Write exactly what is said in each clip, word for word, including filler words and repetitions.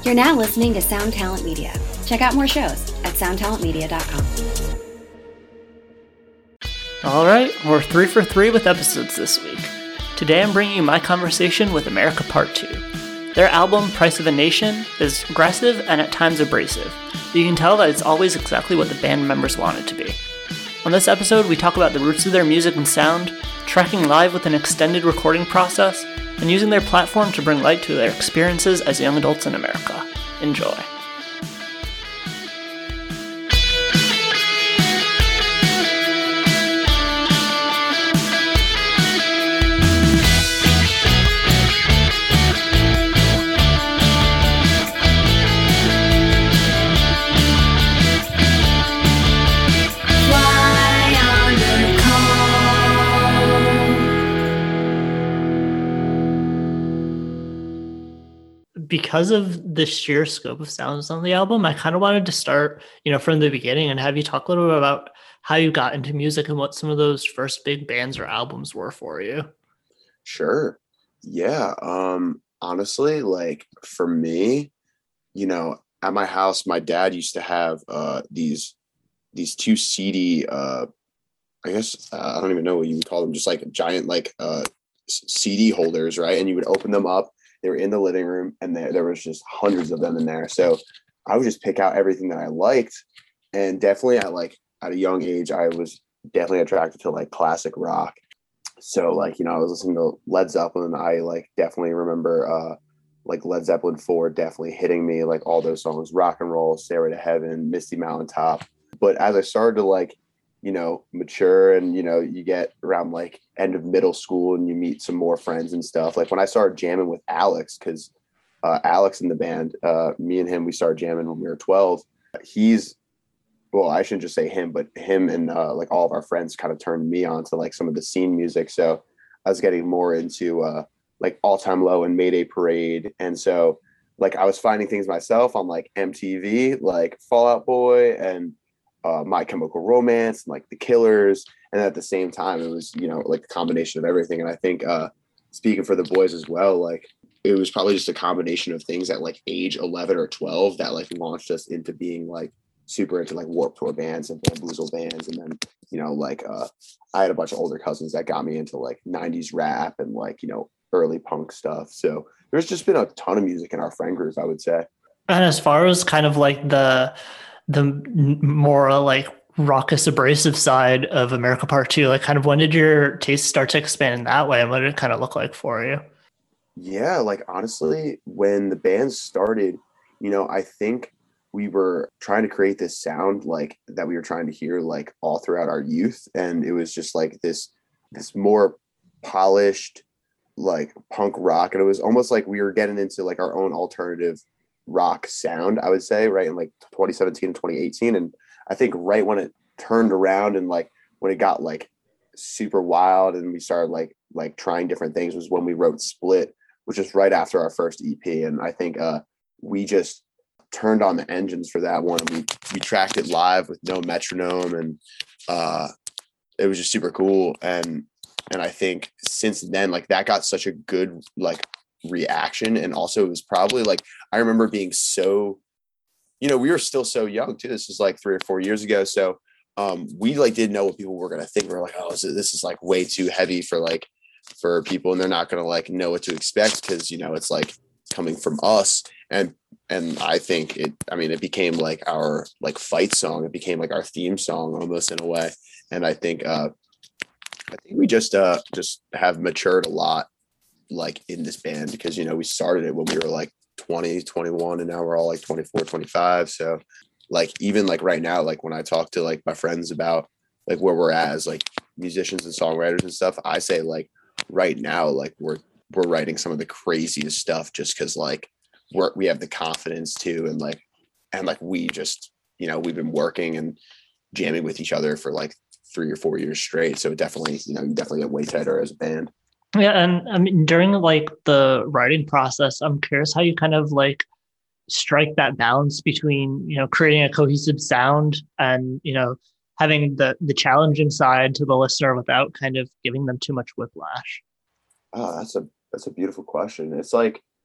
You're now listening to Sound Talent Media. Check out more shows at sound talent media dot com. All right, we're three for three with episodes this week. Today I'm bringing you my conversation with America Part two. Their album, Price of a Nation, is aggressive and at times abrasive, but you can tell that it's always exactly what the band members want it to be. On this episode, we talk about the roots of their music and sound, tracking live with an extended recording process, and using their platform to bring light to their experiences as young adults in America. Enjoy. Because of the sheer scope of sounds on the album, I kind of wanted to start, you know, from the beginning and have you talk a little bit about how you got into music and what some of those first big bands or albums were for you. Sure. Yeah. Um, honestly, like for me, you know, at my house, my dad used to have uh, these these two C D, uh, I guess, uh, I don't even know what you would call them, just like giant like uh, C D holders, right? And you would open them up. They were in the living room and there, there was just hundreds of them in there. So I would just pick out everything that I liked. And definitely at like at a young age, I was definitely attracted to like classic rock. So like, you know, I was listening to Led Zeppelin. I like definitely remember uh, like Led Zeppelin four definitely hitting me, like all those songs, Rock and Roll, Stairway to Heaven, Misty Mountaintop. But as I started to like, you know, mature and, you know, you get around like end of middle school and you meet some more friends and stuff. Like when I started jamming with Alex, because uh, Alex in the band, uh, me and him, we started jamming when we were twelve. He's, well, I shouldn't just say him, but him and uh, like all of our friends kind of turned me on to like some of the scene music. So I was getting more into uh, like All Time Low and Mayday Parade. And so like I was finding things myself on like M T V, like Fall Out Boy and Uh, My Chemical Romance, and like The Killers, and at the same time it was, you know, like a combination of everything. And I think uh speaking for the boys as well, like it was probably just a combination of things at like age eleven or twelve that like launched us into being like super into like Warped Tour bands and Bamboozle bands. And then, you know, like uh I had a bunch of older cousins that got me into like nineties rap and like, you know, early punk stuff. So there's just been a ton of music in our friend group, I would say. And as far as kind of like the the more like raucous, abrasive side of America Part Two, like kind of when did your taste start to expand in that way, and what did it kind of look like for you? Yeah, like honestly, when the band started, you know, I think we were trying to create this sound like that we were trying to hear like all throughout our youth, and it was just like this this more polished like punk rock, and it was almost like we were getting into like our own alternative rock sound, I would say, right in like twenty seventeen and twenty eighteen. And I think right when it turned around and like when it got like super wild and we started like like trying different things was when we wrote Split, which is right after our first E P. And I think uh we just turned on the engines for that one. We we tracked it live with no metronome, and uh it was just super cool. And and I think since then, like that got such a good like reaction. And also it was probably like I remember being so, you know, we were still so young too. This was like three or four years ago. So um we like didn't know what people were gonna think. We we're like, oh, this is, this is like way too heavy for like for people, and they're not gonna like know what to expect because, you know, it's like coming from us. And and I think it I mean it became like our like fight song. It became like our theme song almost in a way. And I think uh I think we just uh just have matured a lot like in this band because, you know, we started it when we were like twenty, twenty-one, and now we're all like twenty-four, twenty-five. So like even like right now, like when I talk to like my friends about like where we're at as like musicians and songwriters and stuff, I say like right now like we're we're writing some of the craziest stuff just because like we're we have the confidence to, and like and like we just, you know, we've been working and jamming with each other for like three or four years straight. So definitely, you know, you definitely get way tighter as a band. Yeah, and I mean during like the writing process, I'm curious how you kind of like strike that balance between, you know, creating a cohesive sound and, you know, having the the challenging side to the listener without kind of giving them too much whiplash. Oh, that's a that's a beautiful question. It's like,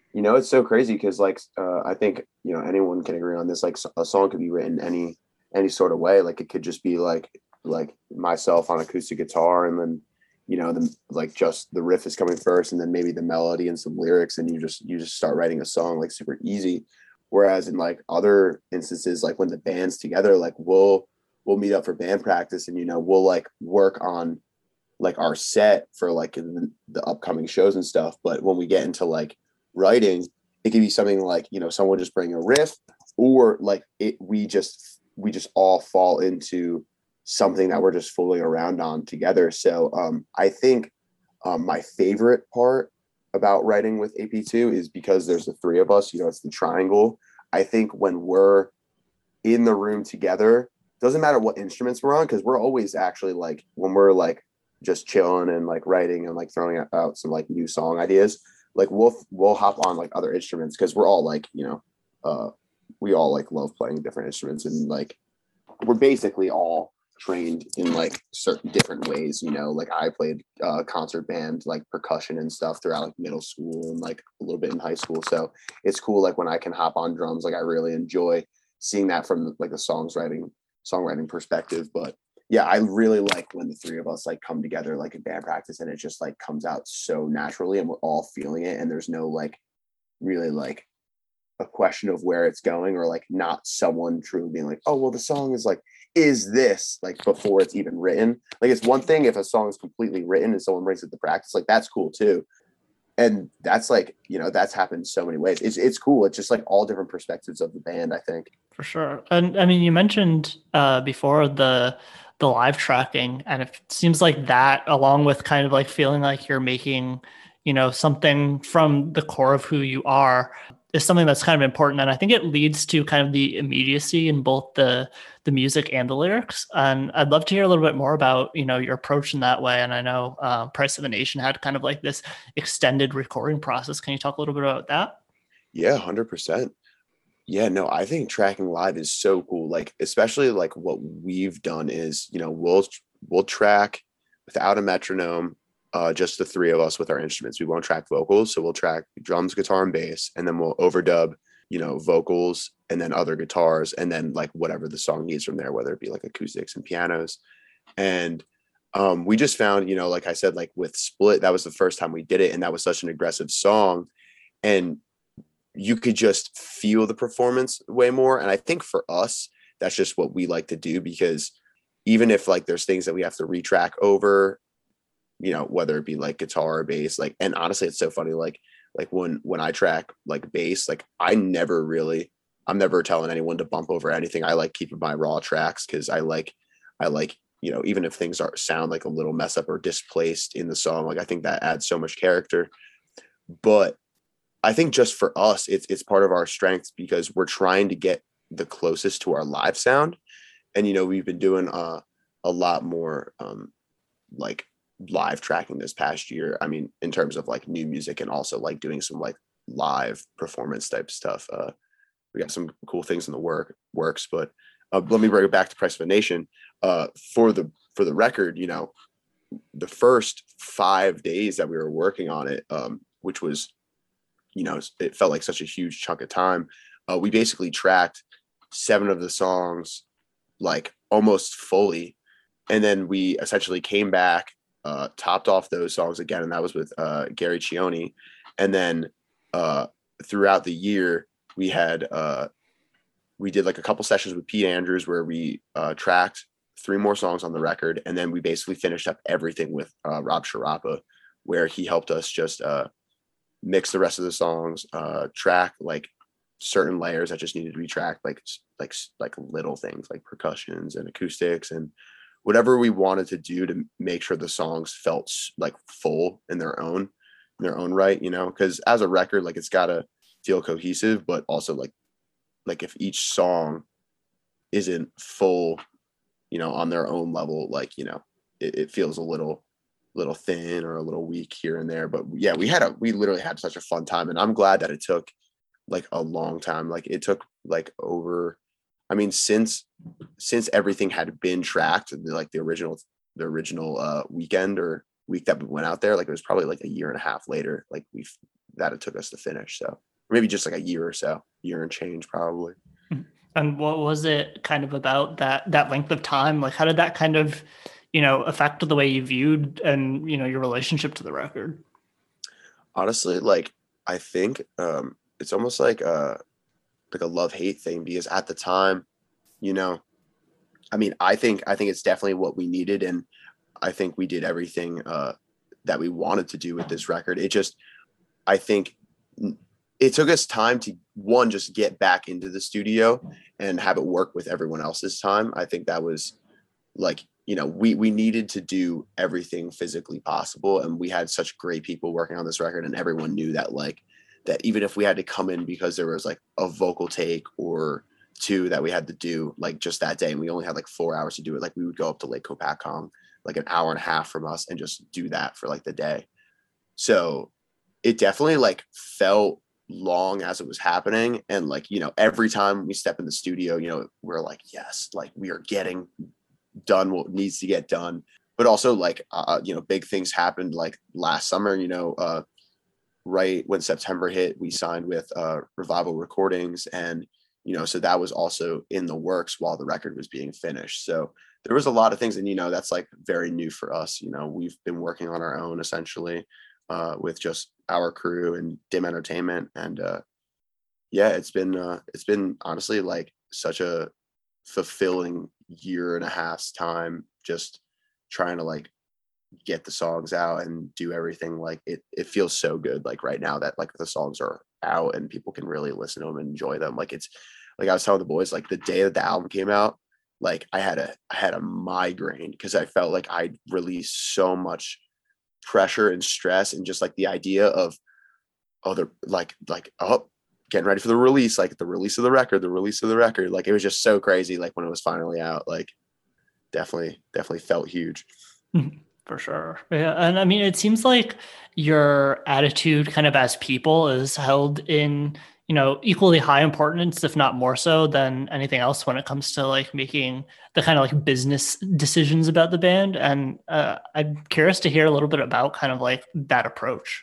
You know, it's so crazy because like uh, I think, you know, anyone can agree on this. Like a song could be written any any sort of way. Like it could just be like like myself on acoustic guitar, and then, you know, the like just the riff is coming first, and then maybe the melody and some lyrics, and you just you just start writing a song like super easy. Whereas in like other instances, like when the band's together, like we'll we'll meet up for band practice, and, you know, we'll like work on like our set for like the, the upcoming shows and stuff. But when we get into like writing, it could be something like, you know, someone just bring a riff, or like it we just we just all fall into something that we're just fooling around on together. So um I think um my favorite part about writing with A P two is because there's the three of us, you know, it's the triangle. I think when we're in the room together, doesn't matter what instruments we're on, because we're always actually like, when we're like just chilling and like writing and like throwing out some like new song ideas, like we'll we'll hop on like other instruments, because we're all like, you know, uh we all like love playing different instruments, and like we're basically all trained in like certain different ways, you know. Like I played uh concert band, like percussion and stuff throughout like middle school and like a little bit in high school. So it's cool like when I can hop on drums. Like I really enjoy seeing that from like the songwriting songwriting perspective. But yeah, I really like when the three of us like come together like in band practice, and it just like comes out so naturally, and we're all feeling it, and there's no like really like a question of where it's going, or like not someone truly being like, oh well, the song is like, is this, like before it's even written. Like it's one thing if a song is completely written and someone brings it to practice, like that's cool too. And that's like, you know, that's happened so many ways. It's it's cool. It's just like all different perspectives of the band, I think. For sure. And I mean, you mentioned uh, before the the live tracking, and it seems like that, along with kind of like feeling like you're making, you know, something from the core of who you are, is something that's kind of important. And I think it leads to kind of the immediacy in both the the music and the lyrics. And I'd love to hear a little bit more about, you know, your approach in that way. And I know uh, Price of a Nation had kind of like this extended recording process. Can you talk a little bit about that? Yeah, one hundred percent. Yeah, no, I think tracking live is so cool. Like, especially like what we've done is, you know, we'll we'll track without a metronome, uh, just the three of us with our instruments. We won't track vocals, so we'll track drums, guitar, and bass, and then we'll overdub, you know, vocals and then other guitars, and then like whatever the song needs from there, whether it be like acoustics and pianos. And um, we just found, you know, like I said, like with Split, that was the first time we did it, and that was such an aggressive song, and you could just feel the performance way more. And I think for us, that's just what we like to do, because even if like there's things that we have to retrack over, you know, whether it be like guitar or bass, like, and honestly, it's so funny. Like, like when, when I track like bass, like I never really, I'm never telling anyone to bump over anything. I like keeping my raw tracks, cause I like, I like, you know, even if things are sound like a little mess up or displaced in the song, like I think that adds so much character. But I think just for us, it's it's part of our strengths, because we're trying to get the closest to our live sound. And, you know, we've been doing uh, a lot more um, like live tracking this past year. I mean, in terms of like new music, and also like doing some like live performance type stuff. Uh, we got some cool things in the work works, but uh, let me bring it back to Price of a Nation. Uh, for the for the record, you know, the first five days that we were working on it, um, which was, you know, it felt like such a huge chunk of time. Uh, we basically tracked seven of the songs like almost fully. And then we essentially came back, uh, topped off those songs again. And that was with uh, Gary Cioni. And then uh, throughout the year, we had, uh, we did like a couple sessions with Pete Andrews where we uh, tracked three more songs on the record. And then we basically finished up everything with uh, Rob Sharapa, where he helped us just uh, mix the rest of the songs, uh, track like certain layers that just needed to be tracked, like like like little things like percussions and acoustics and whatever we wanted to do to make sure the songs felt like full in their own in their own right, you know, because as a record, like it's got to feel cohesive, but also like like if each song isn't full, you know, on their own level, like, you know, it, it feels a little little thin or a little weak here and there. But yeah, we had a we literally had such a fun time, and I'm glad that it took like a long time. Like it took like over, I mean, since since everything had been tracked, like the original the original uh weekend or week that we went out there, like it was probably like a year and a half later, like we that it took us to finish. So or maybe just like a year or so, year and change probably. And what was it kind of about that that length of time? Like, how did that kind of, you know, affect the way you viewed and, you know, your relationship to the record? Honestly, like I think um, it's almost like a like a love-hate thing, because at the time, you know, I mean, I think I think it's definitely what we needed, and I think we did everything uh, that we wanted to do with this record. It just, I think it took us time to, one, just get back into the studio and have it work with everyone else's time. I think that was like, you know, we, we needed to do everything physically possible. And we had such great people working on this record, and everyone knew that, like, that even if we had to come in because there was like a vocal take or two that we had to do like just that day, and we only had like four hours to do it, like we would go up to Lake Kopakong, like an hour and a half from us, and just do that for like the day. So it definitely like felt long as it was happening. And like, you know, every time we step in the studio, you know, we're like, yes, like we are getting done what needs to get done. But also like, uh, you know, big things happened like last summer, you know, uh, right when September hit, we signed with uh, Revival Recordings. And, you know, so that was also in the works while the record was being finished. So there was a lot of things, and, you know, that's like very new for us. You know, we've been working on our own essentially uh, with just our crew and Dim Entertainment. And uh, yeah, it's been, uh, it's been honestly like such a fulfilling year and a half's time, just trying to like get the songs out and do everything. Like it, it feels so good. Like right now that like the songs are out and people can really listen to them and enjoy them. Like it's like I was telling the boys, like the day that the album came out, like I had a, I had a migraine because I felt like I'd released so much pressure and stress, and just like the idea of, oh, they're like, like, oh, getting ready for the release, like the release of the record, the release of the record. Like it was just so crazy. Like when it was finally out, like definitely, definitely felt huge. For sure. Yeah. And I mean, it seems like your attitude kind of as people is held in, you know, equally high importance, if not more so than anything else when it comes to like making the kind of like business decisions about the band. And uh, I'm curious to hear a little bit about kind of like that approach.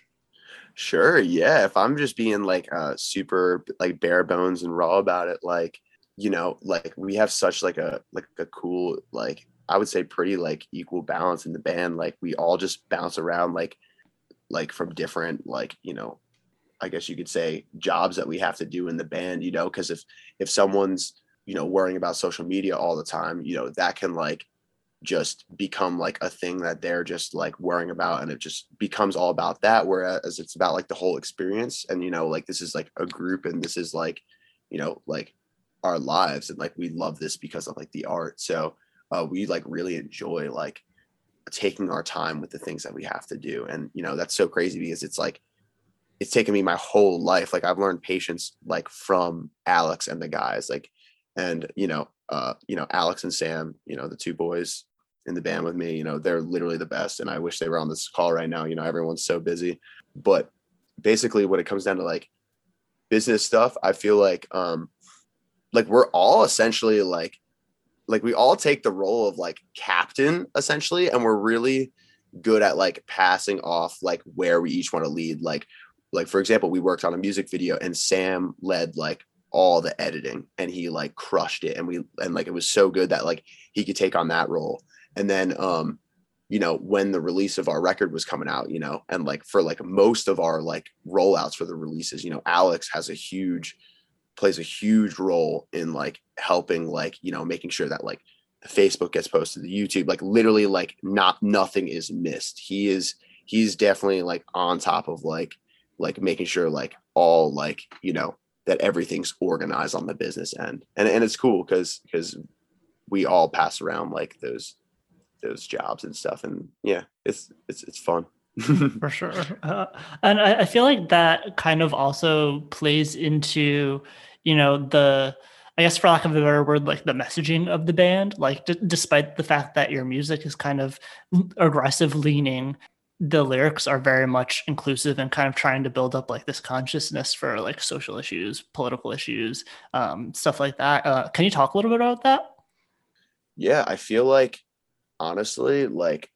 Sure. Yeah. If I'm just being like uh super like bare bones and raw about it, like, you know, like we have such like a like a cool, like I would say pretty like equal balance in the band. Like we all just bounce around like like from different like, you know, I guess you could say jobs that we have to do in the band, you know, because if if someone's, you know, worrying about social media all the time, you know, that can like just become like a thing that they're just like worrying about, and it just becomes all about that, whereas it's about like the whole experience. And, you know, like this is like a group, and this is like, you know, like our lives, and like we love this because of like the art. So uh, we like really enjoy like taking our time with the things that we have to do. And, you know, that's so crazy because it's like it's taken me my whole life. Like I've learned patience like from Alex and the guys, like, and, you know, uh, you know, Alex and Sam, you know, the two boys in the band with me, you know, they're literally the best. And I wish they were on this call right now. You know, everyone's so busy. But basically when it comes down to like business stuff, I feel like um like we're all essentially like like we all take the role of like captain essentially, and we're really good at like passing off like where we each want to lead. Like like for example, we worked on a music video and Sam led like all the editing, and he like crushed it, and we and like it was so good that like he could take on that role. And then, um, you know, when the release of our record was coming out, you know, and like for like most of our like rollouts for the releases, you know, Alex has a huge, plays a huge role in like helping, like, you know, making sure that like the Facebook gets posted to YouTube, like literally like not, nothing is missed. He is, he's definitely like on top of like, like making sure like all like, you know, that everything's organized on the business end. And, and it's cool because, because we all pass around like those, those jobs and stuff. And yeah, it's, it's, it's fun. For sure. Uh, and I, I feel like that kind of also plays into, you know, the, I guess for lack of a better word, like the messaging of the band, like d- despite the fact that your music is kind of aggressive leaning, the lyrics are very much inclusive and kind of trying to build up like this consciousness for like social issues, political issues, um, stuff like that. Uh, can you talk a little bit about that? Yeah, I feel like honestly, like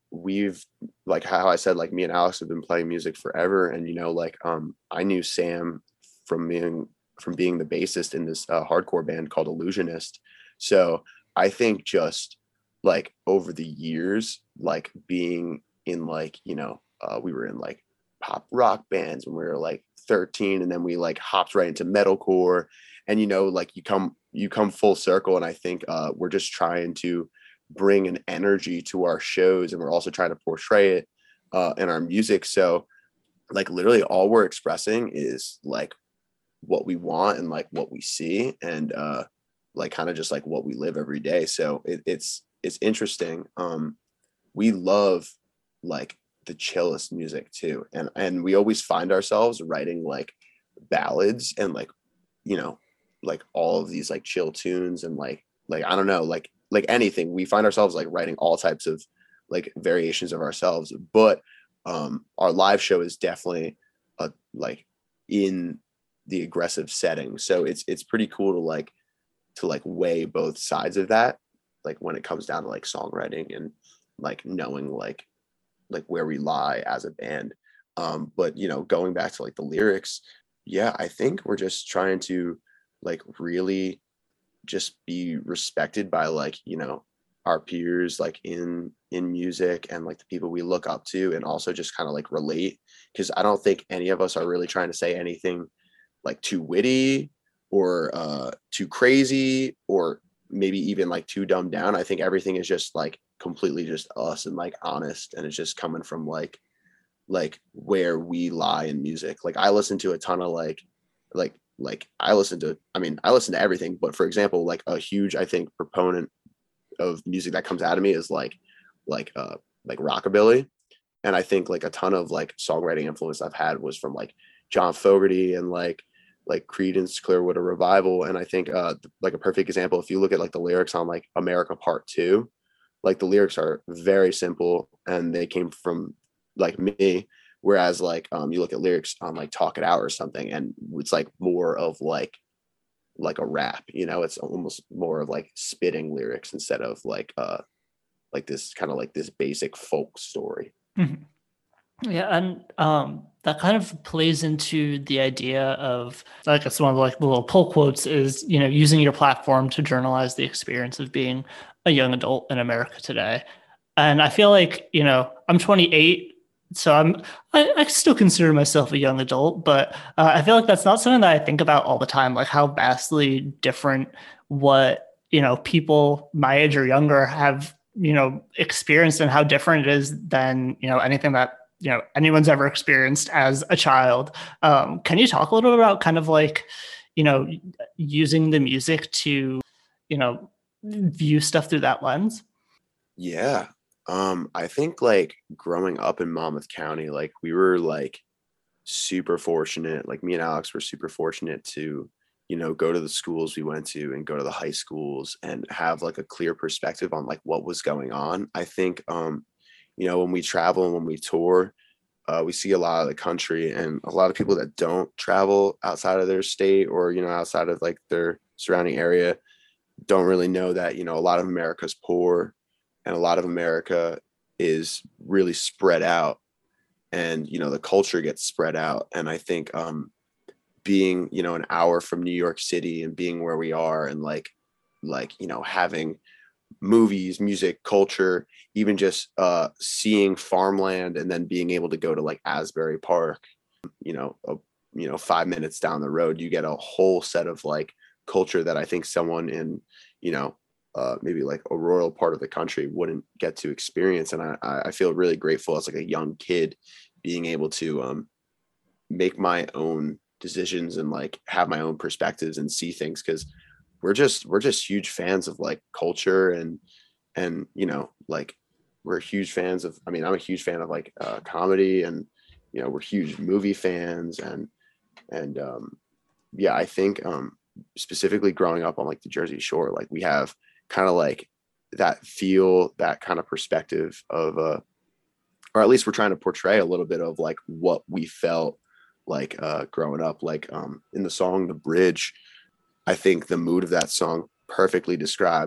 we've, like how I said, like me and Alex have been playing music forever. And, you know, like, um, I knew Sam from being, from being the bassist in this uh, hardcore band called Illusionist. So I think just like over the years, like being in like, you know, uh, we were in like pop rock bands when we were like thirteen, and then we like hopped right into metalcore, and, you know, like you come, you come full circle. And I think uh, we're just trying to bring an energy to our shows, and we're also trying to portray it uh, in our music. So like literally all we're expressing is like what we want and like what we see, and uh, like kind of just like what we live every day. So it, it's, it's interesting. Um, we love like the chillest music too. And, and we always find ourselves writing like ballads and like, you know, like all of these like chill tunes, and like, like, I don't know, like, like anything, we find ourselves like writing all types of like variations of ourselves. But um, our live show is definitely a, like in the aggressive setting. So it's, it's pretty cool to like, to like weigh both sides of that. Like when it comes down to like songwriting and like knowing like, like where we lie as a band. Um, but, you know, going back to like the lyrics, yeah, I think we're just trying to like really just be respected by like, you know, our peers, like in, in music, and like the people we look up to, and also just kind of like relate. Cause I don't think any of us are really trying to say anything like too witty or uh, too crazy, or maybe even like too dumbed down. I think everything is just like completely just us and like honest, and it's just coming from like like where we lie in music. Like I listen to a ton of like like like I listen to I mean I listen to everything, but for example, like a huge I think proponent of music that comes out of me is like like uh like rockabilly. And I think like a ton of like songwriting influence I've had was from like John Fogerty and like like Creedence Clearwater Revival. And I think uh like a perfect example, if you look at like the lyrics on like America Part Two, like the lyrics are very simple and they came from like me. Whereas like um you look at lyrics on like Talk It Out or something, and it's like more of like like a rap, you know, it's almost more of like spitting lyrics instead of like uh like this kind of like this basic folk story. Mm-hmm. Yeah, and um, that kind of plays into the idea of, I guess one of the like the little pull quotes is, you know, using your platform to journalize the experience of being a young adult in America today. And I feel like, you know, I'm twenty-eight, so I'm I, I still consider myself a young adult, but uh, I feel like that's not something that I think about all the time, like how vastly different what, you know, people my age or younger have, you know, experienced, and how different it is than, you know, anything that you know anyone's ever experienced as a child. Um, can you talk a little bit about kind of like, you know, using the music to, you know, view stuff through that lens? Yeah. Um, I think like growing up in Monmouth County, like we were like super fortunate. Like me and Alex were super fortunate to, you know, go to the schools we went to and go to the high schools and have like a clear perspective on like what was going on. I think, um, you know, when we travel and when we tour, uh, we see a lot of the country, and a lot of people that don't travel outside of their state or, you know, outside of like their surrounding area don't really know that, you know, a lot of America's poor and a lot of America is really spread out, and, you know, the culture gets spread out. And I think um, being, you know, an hour from New York City and being where we are, and like, like, you know, having movies, music, culture, even just uh, seeing farmland, and then being able to go to like Asbury Park, you know, a, you know, five minutes down the road, you get a whole set of like culture that I think someone in, you know, uh, maybe like a rural part of the country wouldn't get to experience. And I, I feel really grateful as like a young kid being able to um, make my own decisions and like have my own perspectives and see things, because we're just we're just huge fans of like culture, and and you know, like we're huge fans of, I mean, I'm a huge fan of like uh, comedy, and you know, we're huge movie fans, and and um yeah, I think um specifically growing up on like the Jersey Shore, like we have kind of like that feel, that kind of perspective of uh or at least we're trying to portray a little bit of like what we felt like uh growing up. Like um in the song The Bridge, I think the mood of that song perfectly describes like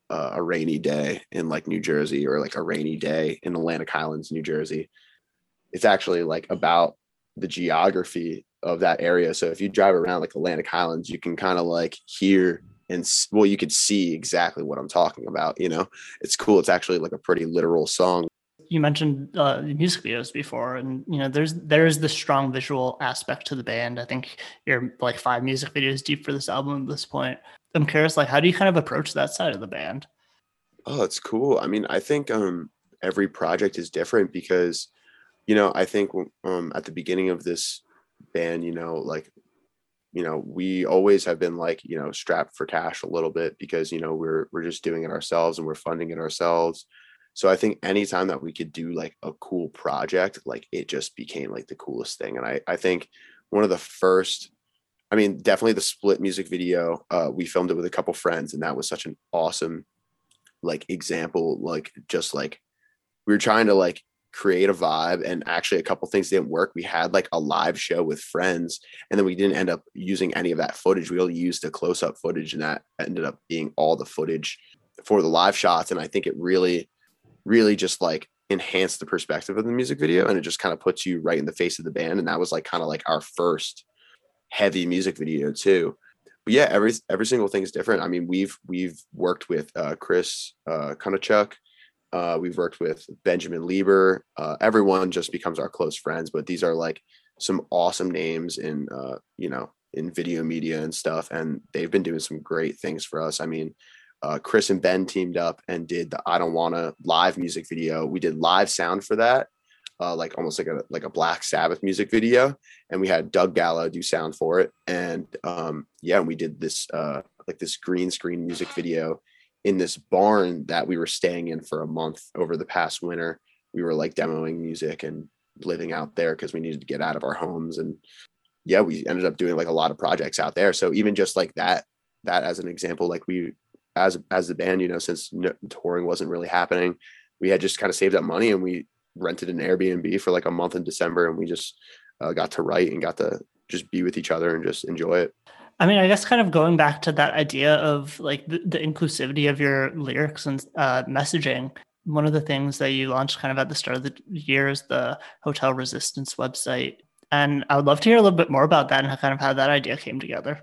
uh, a rainy day in like New Jersey or like a rainy day in Atlantic Highlands, New Jersey. It's actually like about the geography of that area. So if you drive around like Atlantic Highlands, you can kind of like hear and well, you could see exactly what I'm talking about. You know, it's cool. It's actually like a pretty literal song. You mentioned uh, music videos before, and you know, there's there's the strong visual aspect to the band. I think you're like five music videos deep for this album at this point. I'm curious, like, how do you kind of approach that side of the band? Oh, it's cool. I mean, I think um, every project is different because, you know, I think um, at the beginning of this band, you know, like, you know, we always have been like, you know, strapped for cash a little bit because, you know, we're we're just doing it ourselves and we're funding it ourselves. So I think anytime that we could do like a cool project, like it just became like the coolest thing. And I, I think one of the first, I mean, definitely the Split music video, uh, we filmed it with a couple friends, and that was such an awesome like example. Like just like we were trying to like create a vibe, and actually a couple things didn't work. We had like a live show with friends, and then we didn't end up using any of that footage. We only used the close-up footage, and that ended up being all the footage for the live shots. And I think it really really just like enhanced the perspective of the music video, and it just kind of puts you right in the face of the band. And that was like kind of like our first heavy music video too. But yeah, every every single thing is different. I mean, we've we've worked with uh, Chris uh, Kunachuk. Uh, we've worked with Benjamin Lieber. Uh, everyone just becomes our close friends. But these are like some awesome names in uh, you know in video media and stuff, and they've been doing some great things for us. I mean, uh, Chris and Ben teamed up and did the I Don't Wanna live music video. We did live sound for that. Uh, like almost like a like a Black Sabbath music video, and we had Doug Gallo do sound for it. And um, yeah, we did this uh, like this green screen music video in this barn that we were staying in for a month over the past winter. We were like demoing music and living out there because we needed to get out of our homes. And yeah, we ended up doing like a lot of projects out there. So even just like that, that as an example, like we as as the band, you know, since no, touring wasn't really happening, we had just kind of saved up money, and we rented an Airbnb for like a month in December, and we just uh, got to write and got to just be with each other and just enjoy it. I mean, I guess kind of going back to that idea of like the, the inclusivity of your lyrics and uh, messaging, one of the things that you launched kind of at the start of the year is the Hotel Resistance website. And I would love to hear a little bit more about that and kind of how that idea came together.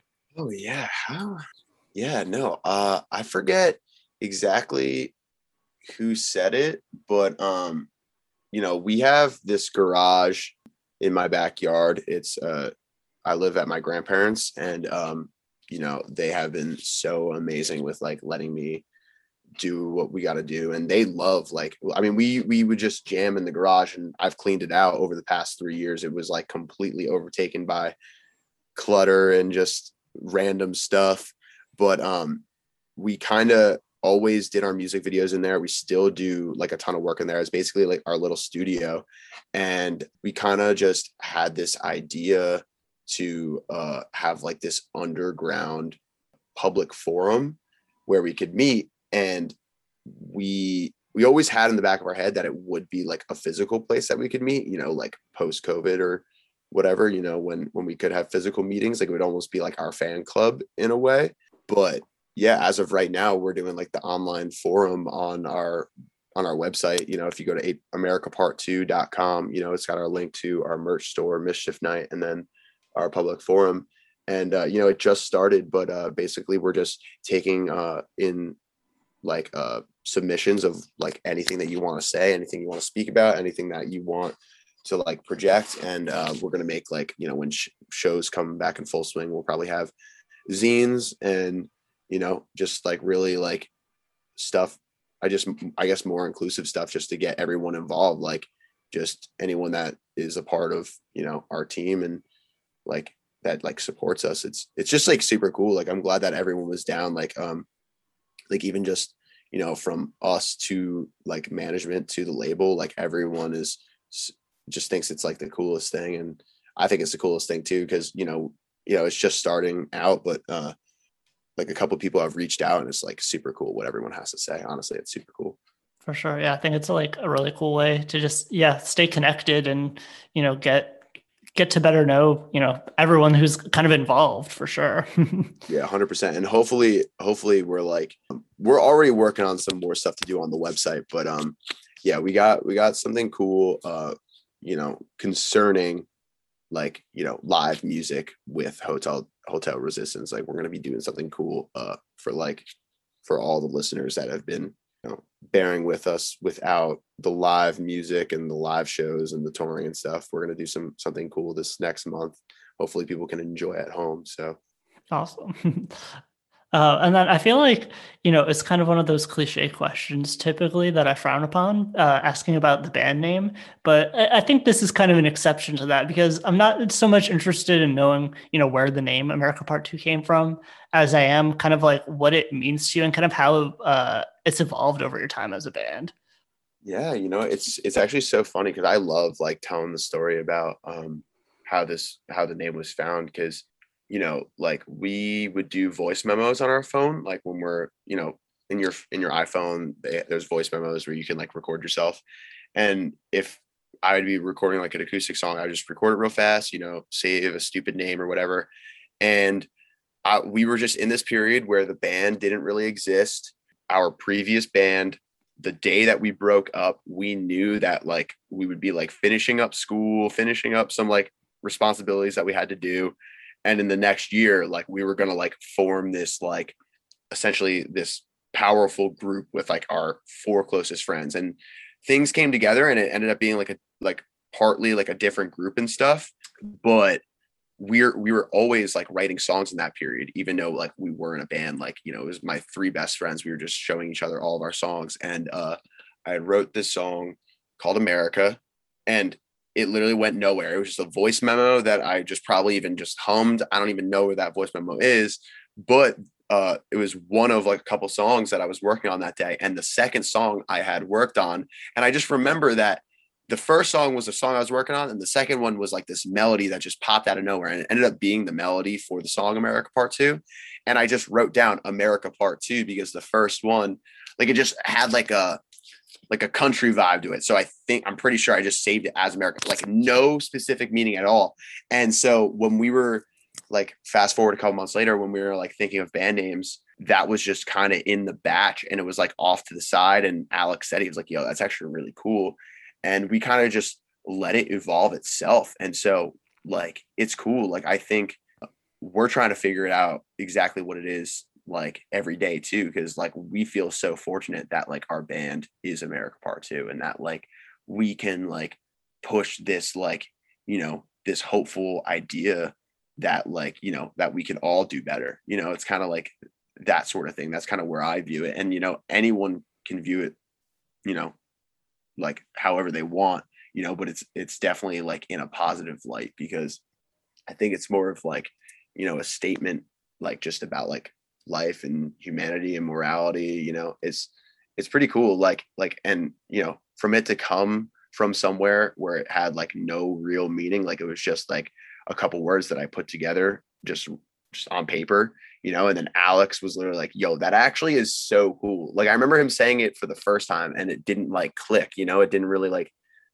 Oh yeah. How? Yeah, no, uh, I forget exactly who said it, but um, you know, we have this garage in my backyard. It's uh I live at my grandparents, and um, you know, they have been so amazing with like letting me do what we got to do. And they love like, I mean, we we would just jam in the garage, and I've cleaned it out over the past three years. It was like completely overtaken by clutter and just random stuff. But um, we kind of always did our music videos in there. We still do like a ton of work in there. It's basically like our little studio. And we kind of just had this idea to uh, have like this underground public forum where we could meet. And we we always had in the back of our head that it would be like a physical place that we could meet, you know, like post COVID or whatever, you know, when when we could have physical meetings, like it would almost be like our fan club in a way. But yeah, as of right now, we're doing like the online forum on our on our website. You know, if you go to america part two dot com, you know, it's got our link to our merch store, Mischief Night, and then our public forum. And uh, you know, it just started, but uh, basically we're just taking uh, in like uh, submissions of like anything that you want to say, anything you want to speak about, anything that you want to like project. And uh, we're gonna make like, you know, when sh- shows come back in full swing, we'll probably have zines and, you know, just like really like stuff. I just, I guess more inclusive stuff just to get everyone involved, like just anyone that is a part of, you know, our team and like that like supports us. It's, it's just like super cool. Like, I'm glad that everyone was down. Like, um, like even just, you know, from us to like management to the label, like everyone is just thinks it's like the coolest thing. And I think it's the coolest thing too, because, you know, you know, it's just starting out, but uh, like a couple of people have reached out, and it's like super cool what everyone has to say. Honestly, it's super cool. For sure. Yeah. I think it's like a really cool way to just, yeah, stay connected and, you know, get get to better know, you know, everyone who's kind of involved for sure. Yeah, one hundred percent. And hopefully, hopefully we're like, we're already working on some more stuff to do on the website, but um, yeah, we got, we got something cool, uh, you know, concerning like, you know, live music with Hotel, Hotel Resistance. Like we're going to be doing something cool uh, for like, for all the listeners that have been, you know, bearing with us without the live music and the live shows and the touring and stuff. We're going to do some, something cool this next month. Hopefully people can enjoy at home. So awesome. Uh, and then I feel like, you know, it's kind of one of those cliche questions typically that I frown upon, uh, asking about the band name. But I, I think this is kind of an exception to that because I'm not so much interested in knowing, you know, where the name America Part Two came from as I am kind of like what it means to you and kind of how uh, it's evolved over your time as a band. Yeah, you know, it's it's actually so funny because I love like telling the story about um, how this how the name was found because you know, like we would do voice memos on our phone, like when we're, you know, in your, in your iPhone, they, there's voice memos where you can like record yourself. And if I would be recording like an acoustic song, I would just record it real fast, you know, save a stupid name or whatever. And I, we were just in this period where the band didn't really exist. Our previous band, the day that we broke up, we knew that like we would be like finishing up school, finishing up some like responsibilities that we had to do. And in the next year, like we were going to like form this, like essentially this powerful group with like our four closest friends and things came together and it ended up being like a, like partly like a different group and stuff. But we're, we were always like writing songs in that period, even though like we were in a band, like, you know, it was my three best friends. We were just showing each other all of our songs. And uh, I wrote this song called America and it literally went nowhere. It was just a voice memo that I just probably even just hummed. I don't even know where that voice memo is, but uh, it was one of like a couple songs that I was working on that day. And the second song I had worked on. And I just remember that the first song was the song I was working on. And the second one was like this melody that just popped out of nowhere. And it ended up being the melody for the song America Part Two. And I just wrote down America Part Two because the first one, like it just had like a, like a country vibe to it. So I think, I'm pretty sure I just saved it as America, like no specific meaning at all. And so when we were like, fast forward a couple months later, when we were like thinking of band names, that was just kind of in the batch and it was like off to the side. And Alex said, he was like, yo, that's actually really cool. And we kind of just let it evolve itself. And so like, it's cool. Like, I think we're trying to figure it out exactly what it is like every day too, because like we feel so fortunate that like our band is America Part Two and that like we can like push this like, you know, this hopeful idea that like, you know, that we can all do better. You know, it's kind of like that sort of thing. That's kind of where I view it. And you know, anyone can view it, you know, like however they want, you know, but it's it's definitely like in a positive light because I think it's more of like, you know, a statement like just about like life and humanity and morality. You know, it's it's pretty cool. Like like and you know, from it to come from somewhere where it had like no real meaning, like it was just like a couple words that I put together just just on paper, you know, and then Alex was literally like, yo, that actually is so cool. Like I remember him saying it for the first time and it didn't like click, you know, it didn't really like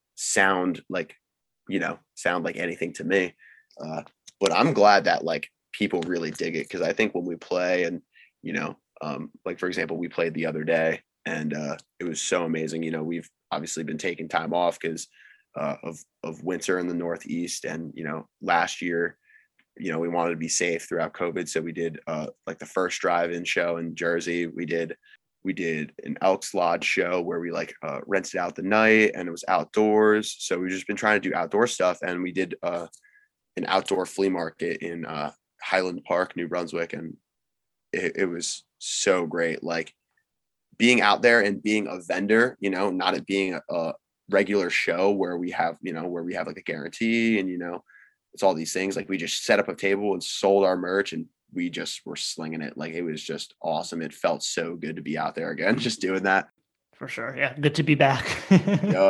sound like, you know, sound like anything to me. Uh, but I'm glad that like people really dig it because I think when we play and, you know, um, like, for example, we played the other day and uh, it was so amazing. You know, we've obviously been taking time off because uh, of, of winter in the Northeast. And, you know, last year, you know, we wanted to be safe throughout COVID. So we did uh, like the first drive-in show in Jersey. We did, we did an Elks Lodge show where we like uh, rented out the night and it was outdoors. So we've just been trying to do outdoor stuff. And we did uh, an outdoor flea market in uh, Highland Park, New Brunswick. And it, it was so great. Like being out there and being a vendor, you know, not it being a, a regular show where we have, you know, where we have like a guarantee and, you know, it's all these things. Like we just set up a table and sold our merch and we just were slinging it. Like it was just awesome. It felt so good to be out there again, just doing that. For sure. Yeah. Good to be back. Yeah.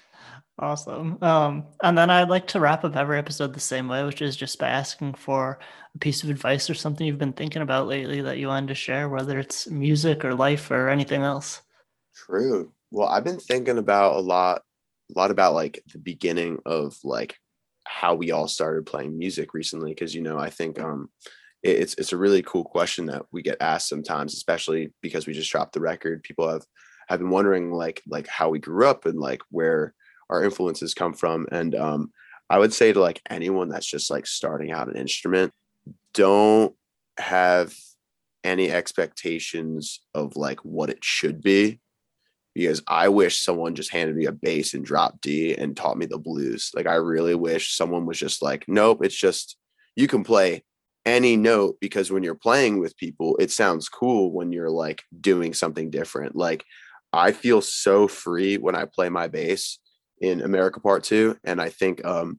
Awesome. Um, and then I'd like to wrap up every episode the same way, which is just by asking for a piece of advice or something you've been thinking about lately that you wanted to share, whether it's music or life or anything else. True. Well, I've been thinking about a lot, a lot about like the beginning of like how we all started playing music recently. Cause, you know, I think um, it, it's, it's a really cool question that we get asked sometimes, especially because we just dropped the record. People have, have been wondering like, like how we grew up and like where our influences come from. And um, I would say to like anyone that's just like starting out an instrument, don't have any expectations of like what it should be, because I wish someone just handed me a bass and dropped D and taught me the blues. Like, I really wish someone was just like, nope, it's just, you can play any note, because when you're playing with people, it sounds cool when you're like doing something different. Like, I feel so free when I play my bass in America Part Two. And I think, um,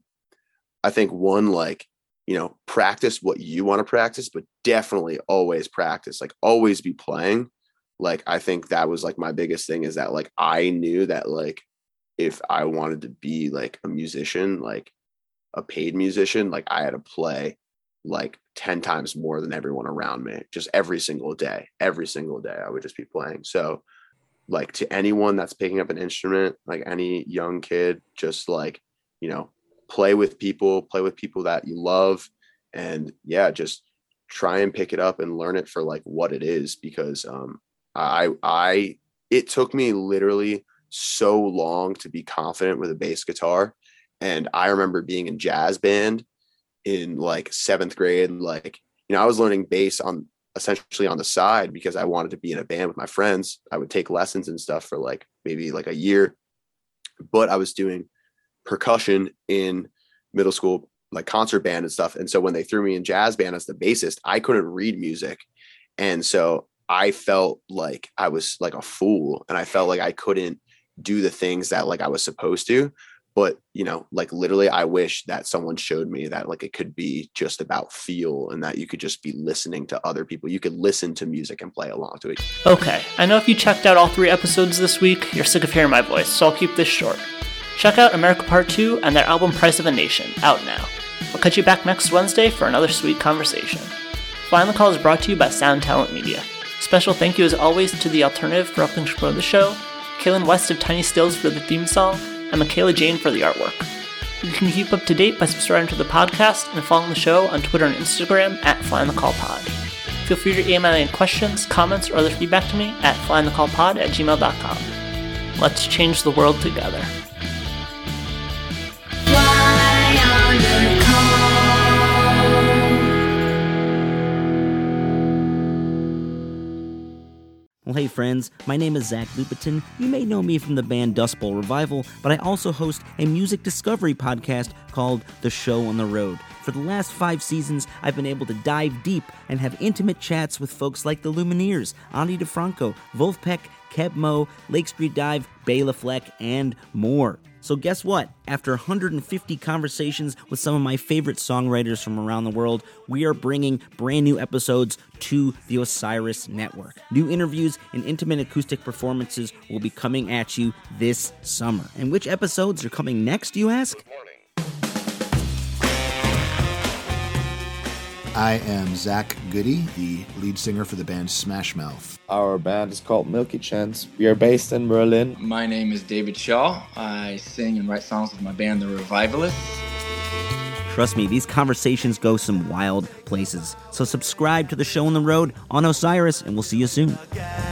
I think one, like, you know, practice what you want to practice, but definitely always practice, like always be playing. Like, I think that was like my biggest thing, is that like, I knew that like, if I wanted to be like a musician, like a paid musician, like I had to play like ten times more than everyone around me, just every single day, every single day I would just be playing. So like, to anyone that's picking up an instrument, like any young kid, just like, you know, play with people, play with people that you love. And yeah, just try and pick it up and learn it for like what it is. Because um, I, I, it took me literally so long to be confident with a bass guitar. And I remember being in jazz band in like seventh grade. Like, you know, I was learning bass on essentially on the side because I wanted to be in a band with my friends. I would take lessons and stuff for like maybe like a year, but I was doing percussion in middle school, like concert band and stuff. And so when they threw me in jazz band as the bassist, I couldn't read music. And so I felt like I was like a fool, and I felt like I couldn't do the things that like I was supposed to. But, you know, like literally, I wish that someone showed me that like it could be just about feel, and that you could just be listening to other people. You could listen to music and play along to it. Okay, I know if you checked out all three episodes this week, you're sick of hearing my voice, so I'll keep this short. Check out America Part Two and their album Price of a Nation, out now. I'll catch you back next Wednesday for another sweet conversation. Fly on the Call is brought to you by Sound Talent Media. Special thank you as always to The Alternative for helping to promote the show, Kaylin West of Tiny Stills for the theme song, and Michaela Jane for the artwork. You can keep up to date by subscribing to the podcast and following the show on Twitter and Instagram at FlyOnTheCallPod. Feel free to email any questions, comments, or other feedback to me at flyonthecallpod at gmail dot com. Let's change the world together. Well, hey friends, my name is Zach Lupetin. You may know me from the band Dust Bowl Revival, but I also host a music discovery podcast called The Show on the Road. For the last five seasons, I've been able to dive deep and have intimate chats with folks like the Lumineers, Ani DeFranco, Wolfpack, Keb Mo, Lake Street Dive, Bela Fleck, and more. So guess what? After one hundred fifty conversations with some of my favorite songwriters from around the world, we are bringing brand new episodes to the Osiris Network. New interviews and intimate acoustic performances will be coming at you this summer. And which episodes are coming next, you ask? I am Zach Goody, the lead singer for the band Smash Mouth. Our band is called Milky Chance. We are based in Berlin. My name is David Shaw. I sing and write songs with my band, The Revivalists. Trust me, these conversations go some wild places. So subscribe to The Show on the Road on Osiris, and we'll see you soon.